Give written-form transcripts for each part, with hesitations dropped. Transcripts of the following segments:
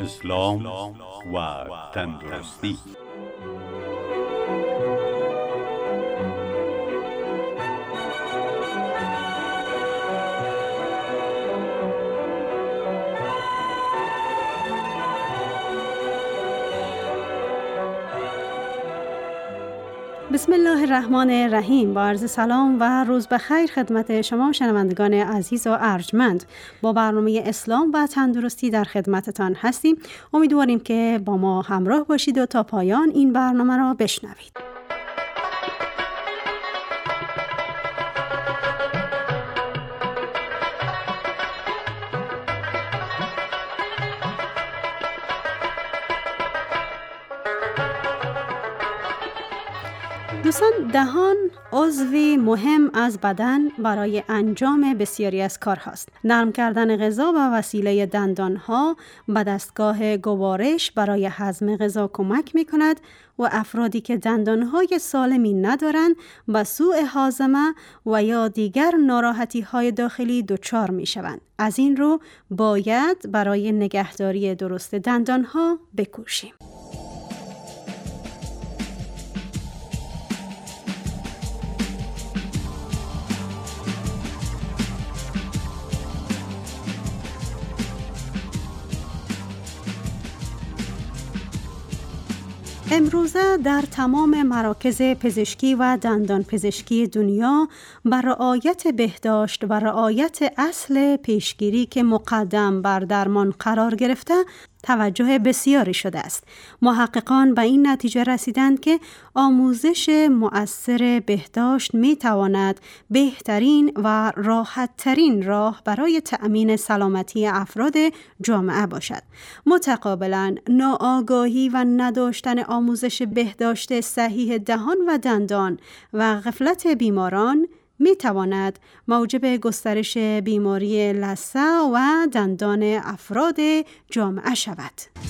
اسلام و تندرستی. بسم الله الرحمن الرحیم. با عرض سلام و روز بخیر خدمت شما شنوندگان عزیز و ارجمند. با برنامه اسلام و تندرستی در خدمتتان هستیم. امیدواریم که با ما همراه باشید و تا پایان این برنامه را بشنوید. دوستان، دهان عضوی مهم از بدن برای انجام بسیاری از کارهاست. نرم کردن غذا و وسیله دندانها به دستگاه گوارش برای هضم غذا کمک می کند و افرادی که دندانهای سالمی ندارند به سوء هاضمه و یا دیگر ناراحتی های داخلی دچار می شوند. از این رو باید برای نگهداری درست دندانها بکوشیم. امروزه در تمام مراکز پزشکی و دندان پزشکی دنیا بر رعایت بهداشت و رعایت اصل پیشگیری که مقدم بر درمان قرار گرفته توجه بسیاری شده است. محققان به این نتیجه رسیدند که آموزش مؤثر بهداشت می تواند بهترین و راحت‌ترین راه برای تأمین سلامتی افراد جامعه باشد. متقابلاً ناآگاهی و نداشتن آموزش بهداشت صحیح دهان و دندان و غفلت بیماران می تواند موجب گسترش بیماری لثه و دندان افراد جامعه شود.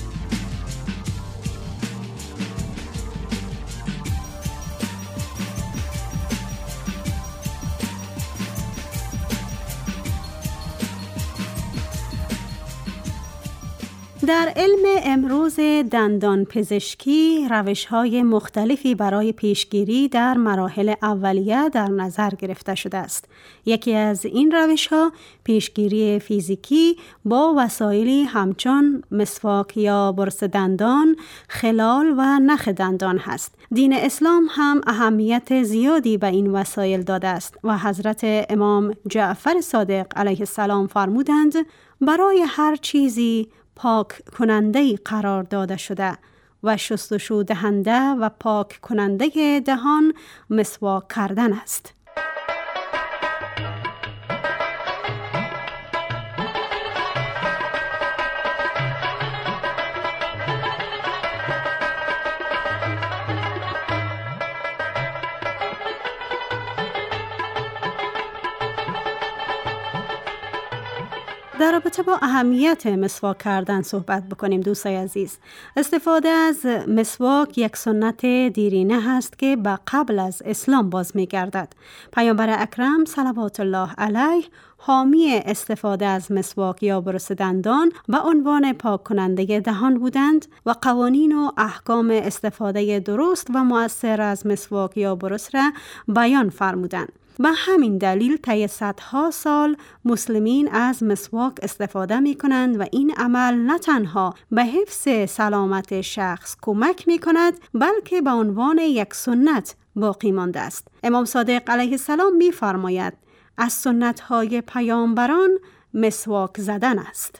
در علم امروز دندان پزشکی روش‌های مختلفی برای پیشگیری در مراحل اولیه در نظر گرفته شده است. یکی از این روش‌ها پیشگیری فیزیکی با وسایلی همچون مسواک یا برس دندان، خلال و نخ دندان هست. دین اسلام هم اهمیت زیادی به این وسایل داده است و حضرت امام جعفر صادق علیه السلام فرمودند برای هر چیزی پاک کننده قرار داده شده و شستشو دهنده و پاک کننده دهان مسواک کردن است. در رابطه با اهمیت مسواک کردن صحبت بکنیم دوستای عزیز. استفاده از مسواک یک سنت دیرینه هست که به قبل از اسلام باز می گردد. پیامبر اکرم صلوات الله علیه حامی استفاده از مسواک یا برس دندان به عنوان پاک کننده دهان بودند و قوانین و احکام استفاده درست و مؤثر از مسواک یا برس را بیان فرمودند. به همین دلیل طی صدها سال مسلمین از مسواک استفاده می کنند و این عمل نه تنها به حفظ سلامت شخص کمک می کند بلکه به عنوان یک سنت باقی مانده است. امام صادق علیه السلام می فرماید از سنت های پیامبران مسواک زدن است.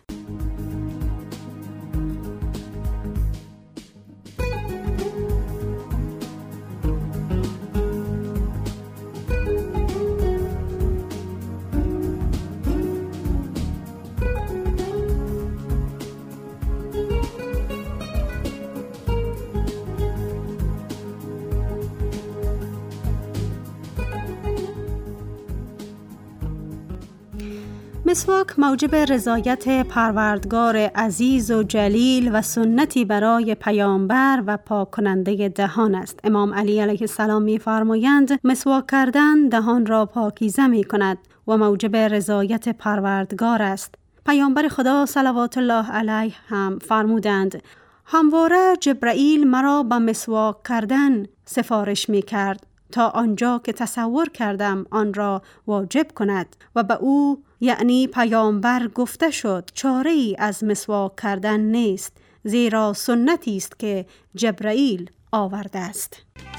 مسواک موجب رضایت پروردگار عزیز و جلیل و سنتی برای پیامبر و پاک کننده دهان است. امام علی علیه السلام می فرمایند مسواک کردن دهان را پاکیزه می کند و موجب رضایت پروردگار است. پیامبر خدا صلوات الله علیه هم فرمودند: همواره جبرائیل مرا به مسواک کردن سفارش می کرد تا آنجا که تصور کردم آن را واجب کند و به او، یعنی پیامبر، گفته شد چاره ای از مسواک کردن نیست، زیرا سنتی است که جبرائیل آورده است.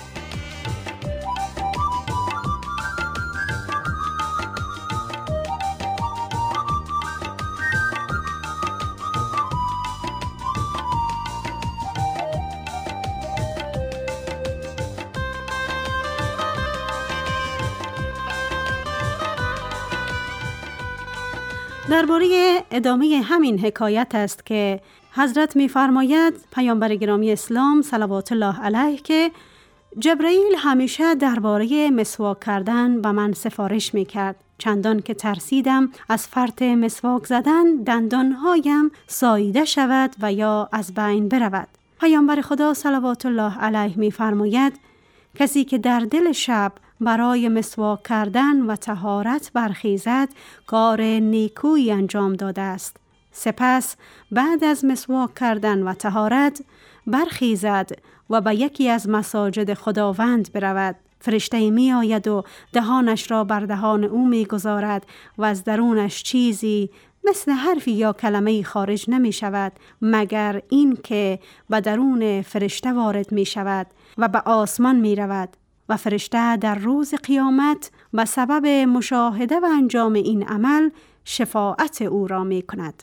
درباره ادامه همین حکایت است که حضرت می‌فرماید پیامبر گرامی اسلام صلوات الله علیه که جبرائیل همیشه درباره مسواک کردن به من سفارش می‌کرد، چندان که ترسیدم از فرط مسواک زدن دندانهایم ساییده شود و یا از بین برود. پیامبر خدا صلوات الله علیه می‌فرماید کسی که در دل شب برای مسواک کردن و طهارت برخیزد کار نیکویی انجام داده است. سپس بعد از مسواک کردن و طهارت برخیزد و به یکی از مساجد خداوند برود، فرشته می آید و دهانش را بر دهان او می گذارد و از درونش چیزی مثل حرفی یا کلمه‌ای خارج نمی شود مگر این که به درون فرشته وارد می شود و به آسمان می رود و فرشته در روز قیامت به سبب مشاهده و انجام این عمل شفاعت او را می کند.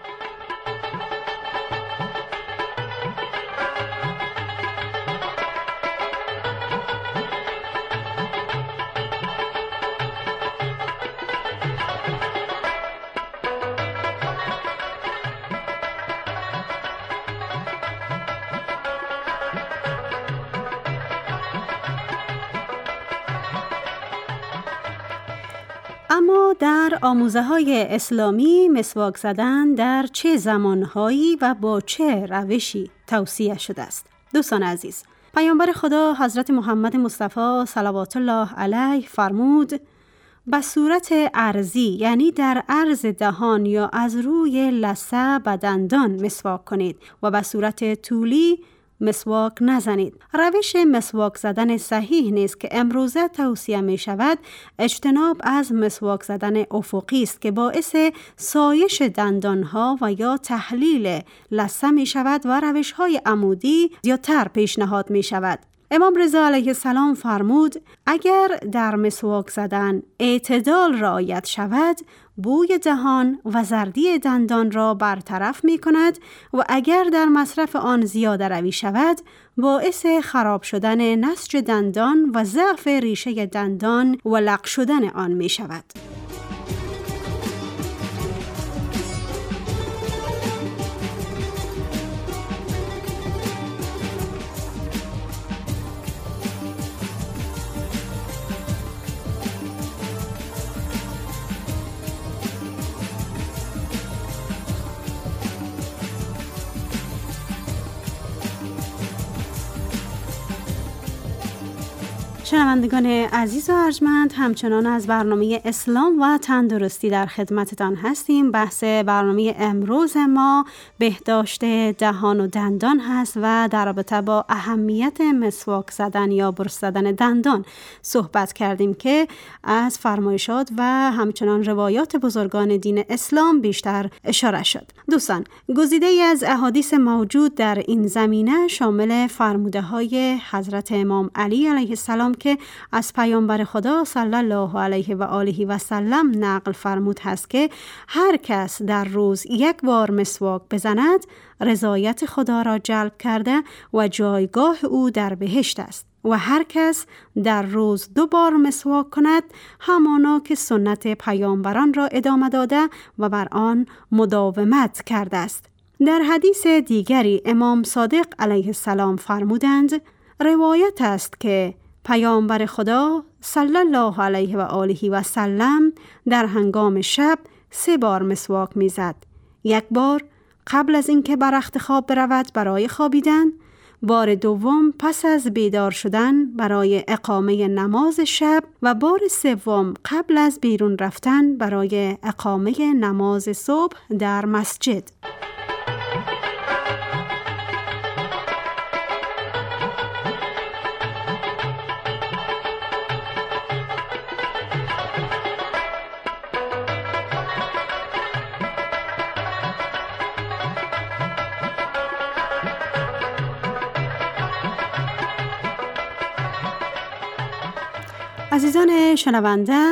اما در آموزه‌های اسلامی مسواک زدن در چه زمانهایی و با چه روشی توصیه شده است؟ دوستان عزیز، پیامبر خدا حضرت محمد مصطفی صلوات الله علیه فرمود به صورت عرضی، یعنی در عرض دهان یا از روی لثه به دندان مسواک کنید و به صورت طولی مسواک نزنید. روش مسواک زدن صحیح نیست که امروزه توصیه می شود اجتناب از مسواک زدن افقی است که باعث سایش دندانها و یا تحلیل لثه می شود و روش های عمودی زیادتر پیشنهاد می شود. امام رضا علیه السلام فرمود اگر در مسواک زدن اعتدال رعایت شود بوی دهان و زردی دندان را برطرف می کند و اگر در مصرف آن زیاده روی شود باعث خراب شدن نسج دندان و ضعف ریشه دندان و لق شدن آن می شود. شنوندگان عزیز و ارجمند، همچنان از برنامه اسلام و تندرستی در خدمتتان هستیم. بحث برنامه امروز ما بهداشت دهان و دندان هست و در رابطه با اهمیت مسواک زدن یا برس زدن دندان صحبت کردیم که از فرمایشات و همچنان روایات بزرگان دین اسلام بیشتر اشاره شد. دوستان، گزیده‌ای از احادیث موجود در این زمینه شامل فرموده های حضرت امام علی علیه السلام که از پیامبر خدا صلی الله علیه و آله و سلم نقل فرمود هست که هر کس در روز یک بار مسواک بزند رضایت خدا را جلب کرده و جایگاه او در بهشت است و هر کس در روز 2 بار مسواک کند همانا که سنت پیامبران را ادامه داده و بر آن مداومت کرده است. در حدیث دیگری امام صادق علیه السلام فرمودند روایت است که پیامبر خدا صلی الله علیه و آله و سلم در هنگام شب 3 بار مسواک میزد. 1 بار قبل از اینکه بر رخت خواب برود برای خوابیدن، بار دوم پس از بیدار شدن برای اقامه نماز شب و بار سوم قبل از بیرون رفتن برای اقامه نماز صبح در مسجد. عزیزان شنونده،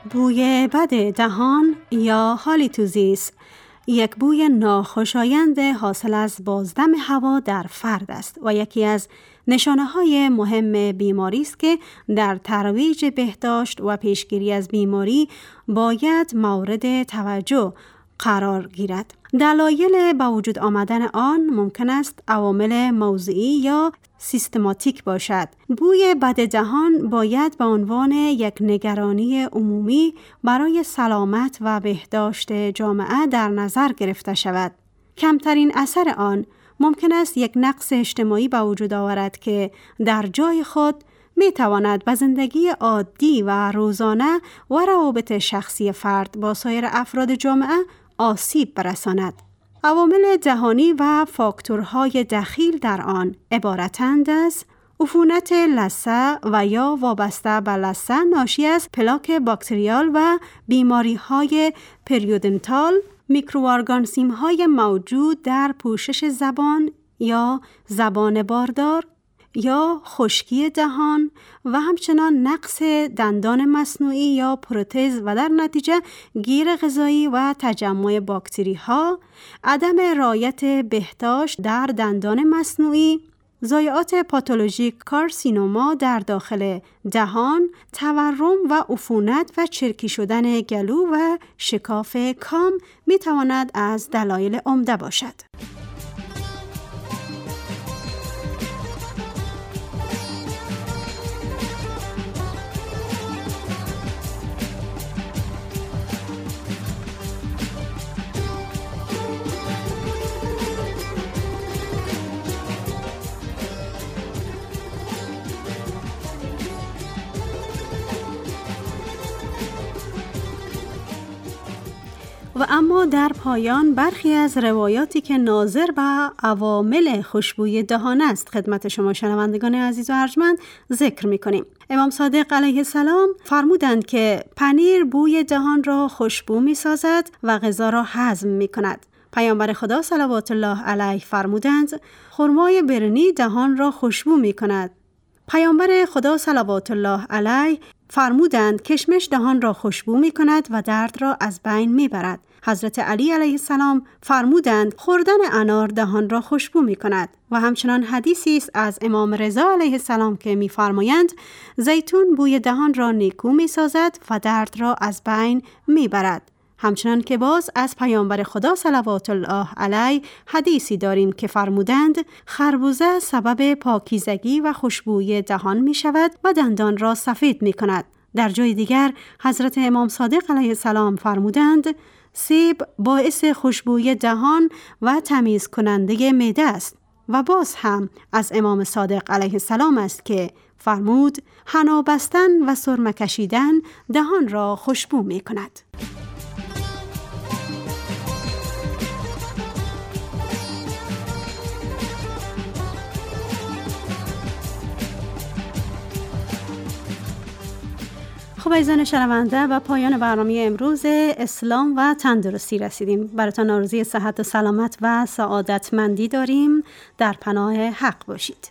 بوی بد دهان یا هالیتوزیس یک بوی ناخوشایند حاصل از بازدم هوا در فرد است و یکی از نشانه‌های مهم بیماری است که در ترویج بهداشت و پیشگیری از بیماری باید مورد توجه قرار گیرد. دلایل به وجود آمدن آن ممکن است عوامل موضعی یا سیستماتیک باشد. بوی بد دهان باید به عنوان یک نگرانی عمومی برای سلامت و بهداشت جامعه در نظر گرفته شود. کمترین اثر آن ممکن است یک نقص اجتماعی به وجود آورد که در جای خود می تواند به زندگی عادی و روزانه و روابط شخصی فرد با سایر افراد جامعه آسیب برساند. عوامل دهانی و فاکتورهای دخیل در آن عبارتند از عفونت لثه و یا وابسته به لثه ناشی از پلاک باکتریال و بیماری‌های پریودنتال، میکروارگانیسم‌های موجود در پوشش زبان یا زبان باردار یا خشکی دهان و همچنان نقص دندان مصنوعی یا پروتز و در نتیجه گیر غذایی و تجمع باکتری ها، عدم رعایت بهداشت در دندان مصنوعی، ضایعات پاتولوژیک کارسینوما در داخل دهان، تورم و عفونت و چرکی شدن گلو و شکاف کام می تواند از دلایل عمده باشد. و اما در پایان برخی از روایاتی که ناظر به عوامل خوشبوی دهان است خدمت شما شنوندگان عزیز و ارجمند ذکر می‌کنیم. امام صادق علیه السلام فرمودند که پنیر بوی دهان را خوشبو می‌سازد و غذا را هضم می‌کند. پیامبر خدا صلوات الله علیه فرمودند خرمای برنی دهان را خوشبو می‌کند. پیامبر خدا صلوات الله علیه فرمودند کشمش دهان را خوشبو می‌کند و درد را از بین می‌برد. حضرت علی علیه السلام فرمودند خوردن انار دهان را خوشبو می‌کند و همچنان حدیثی است از امام رضا علیه السلام که می‌فرمایند زیتون بوی دهان را نیکو می‌سازد و درد را از بین می‌برد. همچنان که باز از پیامبر خدا صلوات الله علیه حدیثی داریم که فرمودند خربوزه سبب پاکیزگی و خوشبوی دهان می‌شود و دندان را سفید می‌کند. در جای دیگر حضرت امام صادق علیه السلام فرمودند سیب باعث خوشبوی دهان و تمیز کننده معده است. و باز هم از امام صادق علیه السلام است که فرمود حنا بستن و سرمه کشیدن دهان را خوشبو می‌کند. خب عزیزان شنونده و پایان برنامه امروز اسلام و تندرستی رسیدیم. براتون آرزوی صحت و سلامت و سعادتمندی داریم. در پناه حق باشید.